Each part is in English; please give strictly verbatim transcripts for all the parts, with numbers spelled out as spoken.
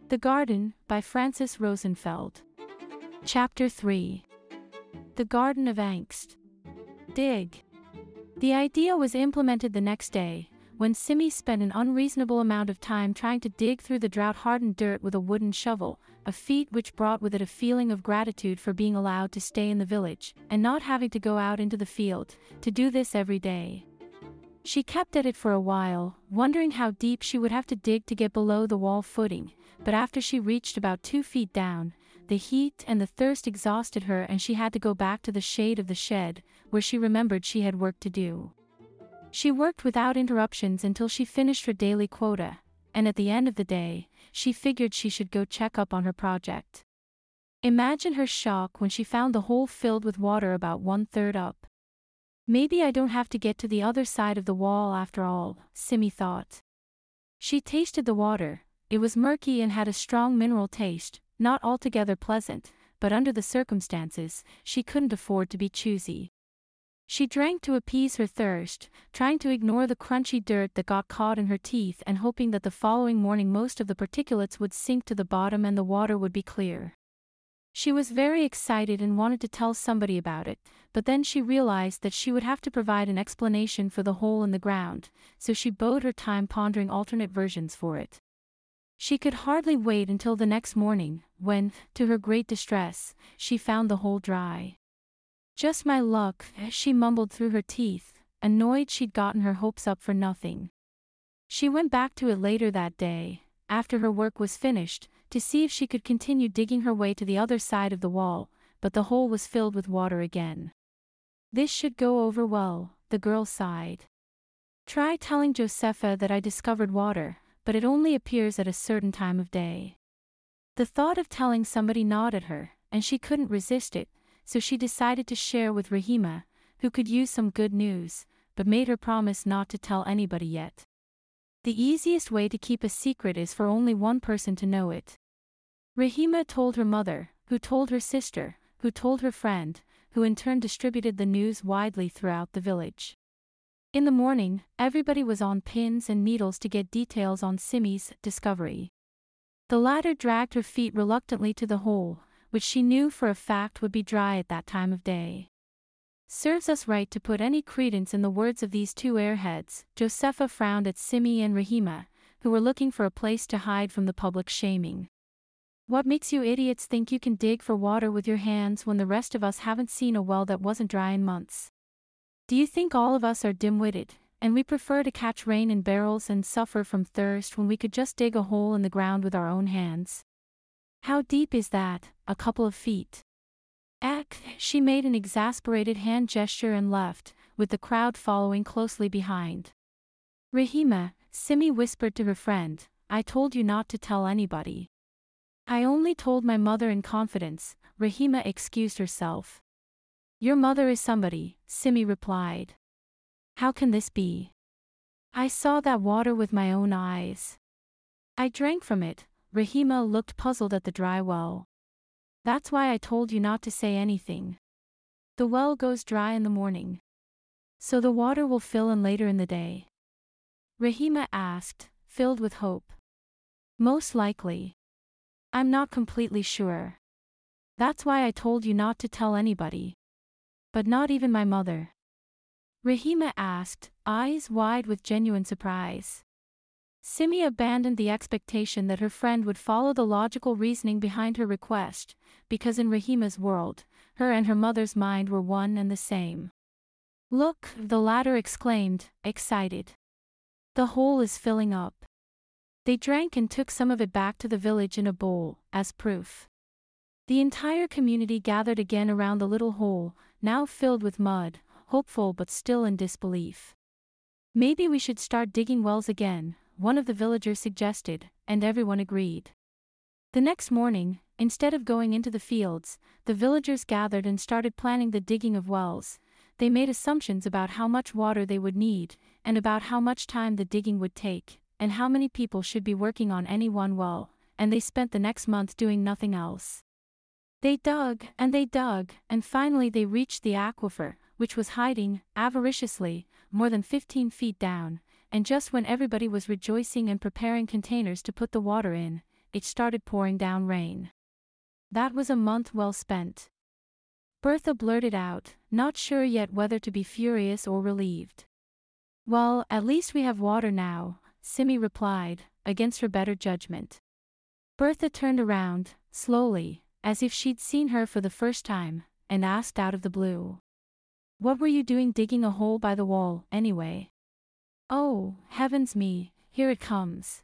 The Garden, by Francis Rosenfeld. Chapter three. The Garden of Angst. Dig. The idea was implemented the next day, when Simi spent an unreasonable amount of time trying to dig through the drought-hardened dirt with a wooden shovel, a feat which brought with it a feeling of gratitude for being allowed to stay in the village, and not having to go out into the field, to do this every day. She kept at it for a while, wondering how deep she would have to dig to get below the wall footing, but after she reached about two feet down, the heat and the thirst exhausted her and she had to go back to the shade of the shed, where she remembered she had work to do. She worked without interruptions until she finished her daily quota, and at the end of the day, she figured she should go check up on her project. Imagine her shock when she found the hole filled with water about one-third up. Maybe I don't have to get to the other side of the wall after all, Simi thought. She tasted the water. It was murky and had a strong mineral taste, not altogether pleasant, but under the circumstances, she couldn't afford to be choosy. She drank to appease her thirst, trying to ignore the crunchy dirt that got caught in her teeth and hoping that the following morning most of the particulates would sink to the bottom and the water would be clear. She was very excited and wanted to tell somebody about it, but then she realized that she would have to provide an explanation for the hole in the ground, so she bode her time pondering alternate versions for it. She could hardly wait until the next morning, when, to her great distress, she found the hole dry. "Just my luck," she mumbled through her teeth, annoyed she'd gotten her hopes up for nothing. She went back to it later that day, after her work was finished, to see if she could continue digging her way to the other side of the wall, but the hole was filled with water again. "This should go over well," the girl sighed. "Try telling Josefa that I discovered water, but it only appears at a certain time of day." The thought of telling somebody gnawed at her, and she couldn't resist it, so she decided to share with Rahima, who could use some good news, but made her promise not to tell anybody yet. The easiest way to keep a secret is for only one person to know it. Rahima told her mother, who told her sister, who told her friend, who in turn distributed the news widely throughout the village. In the morning, everybody was on pins and needles to get details on Simi's discovery. The latter dragged her feet reluctantly to the hole, which she knew for a fact would be dry at that time of day. Serves us right to put any credence in the words of these two airheads. Josefa frowned at Simi and Rahima, who were looking for a place to hide from the public shaming. "What makes you idiots think you can dig for water with your hands when the rest of us haven't seen a well that wasn't dry in months? Do you think all of us are dim-witted, and we prefer to catch rain in barrels and suffer from thirst when we could just dig a hole in the ground with our own hands? How deep is that? A couple of feet?" Eck, she made an exasperated hand gesture and left, with the crowd following closely behind. "Rahima," Simi whispered to her friend, "I told you not to tell anybody." "I only told my mother in confidence," Rahima excused herself. "Your mother is somebody," Simi replied. "How can this be? I saw that water with my own eyes. I drank from it." Rahima looked puzzled at the dry well. "That's why I told you not to say anything. The well goes dry in the morning. So the water will fill in later in the day?" Rahima asked, filled with hope. "Most likely. I'm not completely sure. That's why I told you not to tell anybody. But not even my mother?" Rahima asked, eyes wide with genuine surprise. Simi abandoned the expectation that her friend would follow the logical reasoning behind her request, because in Rahima's world, her and her mother's mind were one and the same. "Look," the latter exclaimed, excited. "The hole is filling up." They drank and took some of it back to the village in a bowl, as proof. The entire community gathered again around the little hole, now filled with mud, hopeful but still in disbelief. "Maybe we should start digging wells again," one of the villagers suggested, and everyone agreed. The next morning, instead of going into the fields, the villagers gathered and started planning the digging of wells. They made assumptions about how much water they would need, and about how much time the digging would take, and how many people should be working on any one well, and they spent the next month doing nothing else. They dug, and they dug, and finally they reached the aquifer, which was hiding, avariciously, more than fifteen feet down, and just when everybody was rejoicing and preparing containers to put the water in, it started pouring down rain. That was a month well spent. Bertha blurted out, not sure yet whether to be furious or relieved. Well, at least we have water now, Simi replied, against her better judgment. Bertha turned around, slowly, as if she'd seen her for the first time, and asked out of the blue. What were you doing digging a hole by the wall, anyway? Oh, heavens me, here it comes.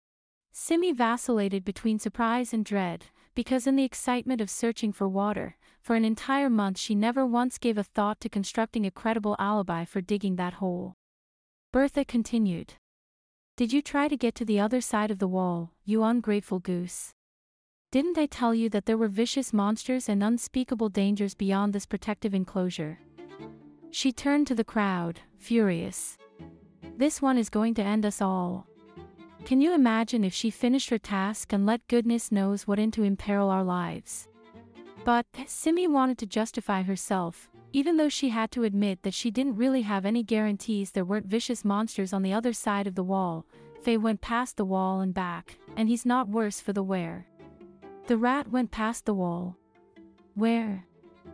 Simi vacillated between surprise and dread, because in the excitement of searching for water, for an entire month she never once gave a thought to constructing a credible alibi for digging that hole. Bertha continued. Did you try to get to the other side of the wall, you ungrateful goose? Didn't I tell you that there were vicious monsters and unspeakable dangers beyond this protective enclosure? She turned to the crowd, furious. This one is going to end us all. Can you imagine if she finished her task and let goodness knows what in to imperil our lives? But Simi wanted to justify herself, even though she had to admit that she didn't really have any guarantees there weren't vicious monsters on the other side of the wall. Faye went past the wall and back, and he's not worse for the wear. The rat went past the wall. Where?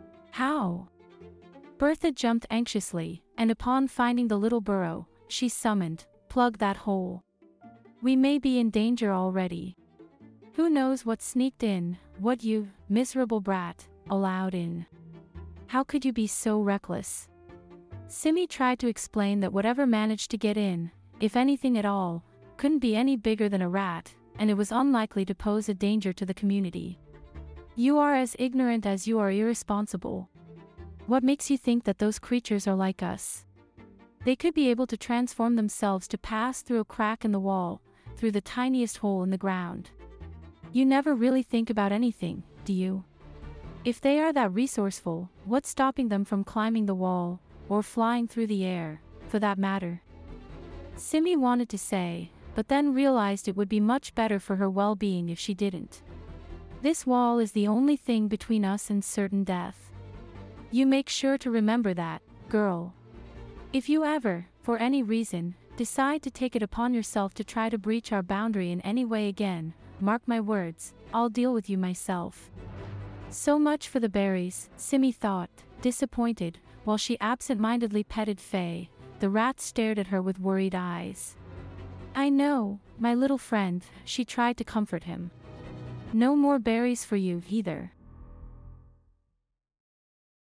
How? Bertha jumped anxiously, and upon finding the little burrow, she summoned, plug that hole. We may be in danger already. Who knows what sneaked in, what you, miserable brat, allowed in. How could you be so reckless? Simi tried to explain that whatever managed to get in, if anything at all, couldn't be any bigger than a rat, and it was unlikely to pose a danger to the community. You are as ignorant as you are irresponsible. What makes you think that those creatures are like us? They could be able to transform themselves to pass through a crack in the wall, through the tiniest hole in the ground. You never really think about anything, do you? If they are that resourceful, what's stopping them from climbing the wall, or flying through the air, for that matter? Simi wanted to say, but then realized it would be much better for her well-being if she didn't. This wall is the only thing between us and certain death. You make sure to remember that, girl. If you ever, for any reason, decide to take it upon yourself to try to breach our boundary in any way again, mark my words, I'll deal with you myself. So much for the berries, Simi thought, disappointed, while she absent-mindedly petted Faye. The rat stared at her with worried eyes. I know, my little friend, she tried to comfort him. No more berries for you, either.